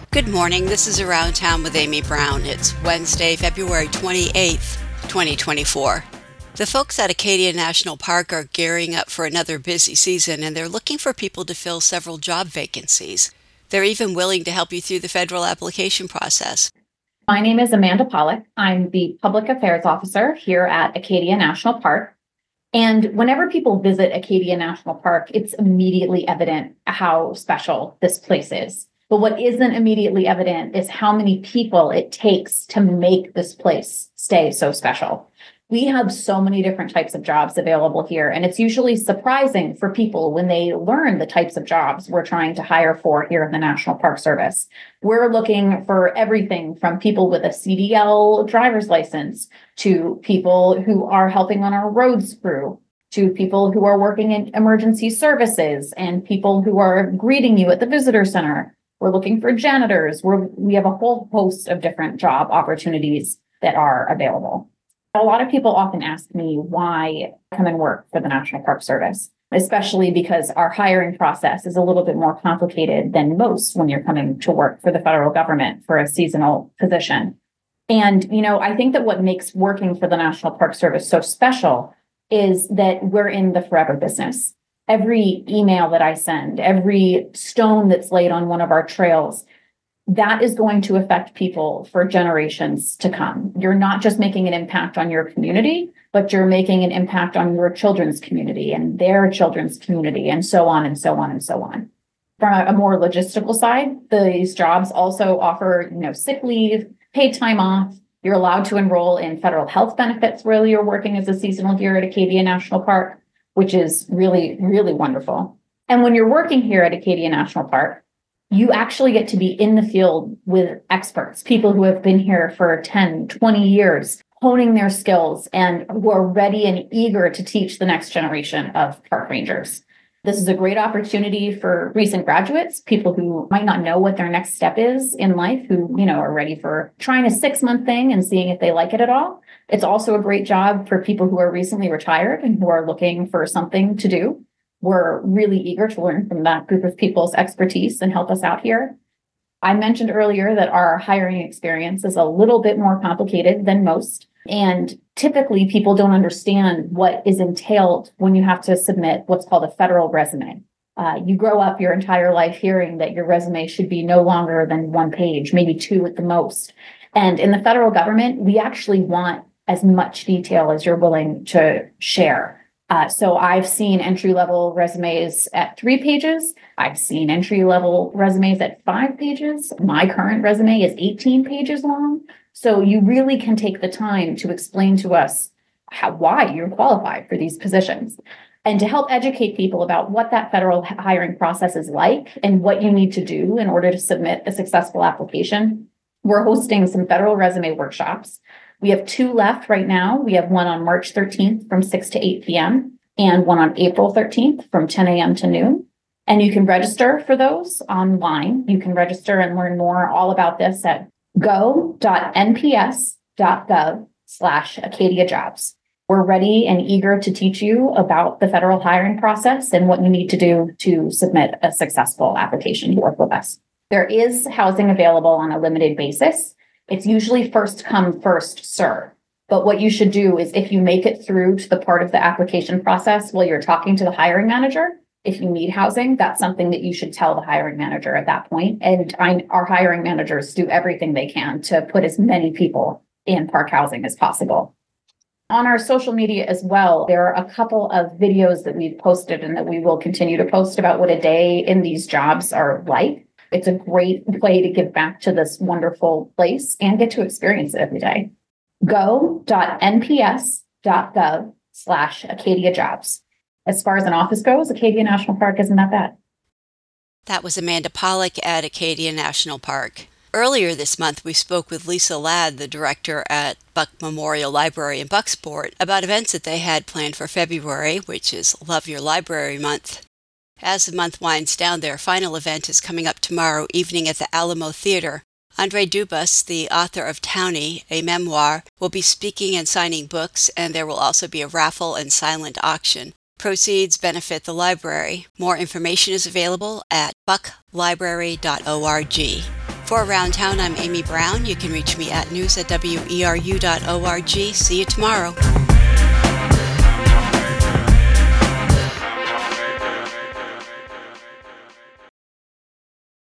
Good morning. This is Around Town with Amy Brown. It's Wednesday, February 28th, 2024. The folks at Acadia National Park are gearing up for another busy season, and they're looking for people to fill several job vacancies. They're even willing to help you through the federal application process. My name is Amanda Pollock. I'm the Public Affairs Officer here at Acadia National Park. And whenever people visit Acadia National Park, it's immediately evident how special this place is. But what isn't immediately evident is how many people it takes to make this place stay so special. We have so many different types of jobs available here, and it's usually surprising for people when they learn the types of jobs we're trying to hire for here in the National Park Service. We're looking for everything from people with a CDL driver's license to people who are helping on our roads crew, to people who are working in emergency services and people who are greeting you at the visitor center. We're looking for janitors. We have a whole host of different job opportunities that are available. A lot of people often ask me why I come and work for the National Park Service, especially because our hiring process is a little bit more complicated than most when you're coming to work for the federal government for a seasonal position. And, I think that what makes working for the National Park Service so special is that we're in the forever business. Every email that I send, every stone that's laid on one of our trails, that is going to affect people for generations to come. You're not just making an impact on your community, but you're making an impact on your children's community and their children's community, and so on and so on and so on. From a more logistical side, these jobs also offer, sick leave, paid time off. You're allowed to enroll in federal health benefits while you're working as a seasonal here at Acadia National Park, which is really, really wonderful. And when you're working here at Acadia National Park, you actually get to be in the field with experts, people who have been here for 10, 20 years, honing their skills and who are ready and eager to teach the next generation of park rangers. This is a great opportunity for recent graduates, people who might not know what their next step is in life, who, are ready for trying a 6-month thing and seeing if they like it at all. It's also a great job for people who are recently retired and who are looking for something to do. We're really eager to learn from that group of people's expertise and help us out here. I mentioned earlier that our hiring experience is a little bit more complicated than most. And typically people don't understand what is entailed when you have to submit what's called a federal resume. You grow up your entire life hearing that your resume should be no longer than 1 page, maybe 2 at the most. And in the federal government, we actually want as much detail as you're willing to share. So I've seen entry-level resumes at 3 pages. I've seen entry-level resumes at 5 pages. My current resume is 18 pages long. So you really can take the time to explain to us why you're qualified for these positions and to help educate people about what that federal hiring process is like and what you need to do in order to submit a successful application. We're hosting some federal resume workshops. We have 2 left right now. We have one on March 13th from 6 to 8 p.m. and one on April 13th from 10 a.m. to noon. And you can register for those online. You can register and learn more all about this at go.nps.gov/Acadia Jobs. We're ready and eager to teach you about the federal hiring process and what you need to do to submit a successful application to work with us. There is housing available on a limited basis. It's usually first come, first serve. But what you should do is if you make it through to the part of the application process while you're talking to the hiring manager, if you need housing, that's something that you should tell the hiring manager at that point. And our hiring managers do everything they can to put as many people in park housing as possible. On our social media as well, there are a couple of videos that we've posted and that we will continue to post about what a day in these jobs are like. It's a great way to give back to this wonderful place and get to experience it every day. Go.nps.gov/Acadia Jobs. As far as an office goes, Acadia National Park isn't that bad. That was Amanda Pollock at Acadia National Park. Earlier this month, we spoke with Lisa Ladd, the director at Buck Memorial Library in Bucksport, about events that they had planned for February, which is Love Your Library Month. As the month winds down, their final event is coming up tomorrow evening at the Alamo Theater. Andre Dubus, the author of Townie, a memoir, will be speaking and signing books, and there will also be a raffle and silent auction. Proceeds benefit the library. More information is available at bucklibrary.org. For Around Town, I'm Amy Brown. You can reach me at news@weru.org. See you tomorrow.